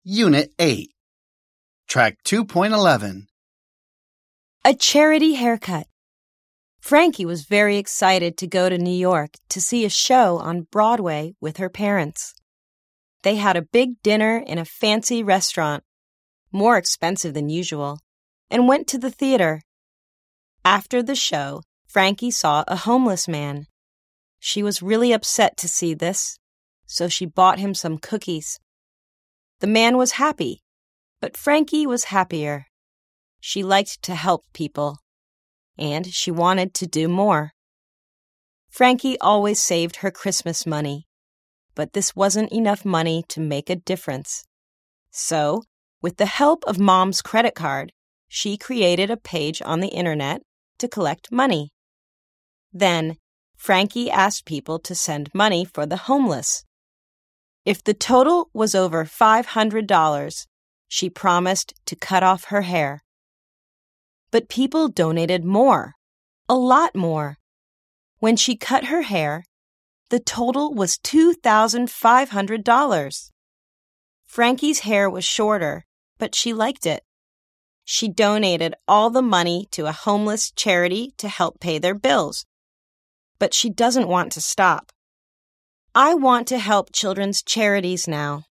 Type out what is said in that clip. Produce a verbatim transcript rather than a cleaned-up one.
Unit eight. Track two point eleven. A charity haircut. Frankie was very excited to go to New York to see a show on Broadway with her parents. They had a big dinner in a fancy restaurant, more expensive than usual, and went to the theater. After the show, Frankie saw a homeless man. She was really upset to see this, so she bought him some cookies. The man was happy, but Frankie was happier. She liked to help people, and she wanted to do more. Frankie always saved her Christmas money, but this wasn't enough money to make a difference. So, with the help of Mom's credit card, she created a page on the internet to collect money. Then, Frankie asked people to send money for the homeless. If the total was over five hundred dollars, she promised to cut off her hair. But people donated more, a lot more. When she cut her hair, the total was two thousand five hundred dollars. Frankie's hair was shorter, but she liked it. She donated all the money to a homeless charity to help pay their bills. But she doesn't want to stop. I want to help children's charities now,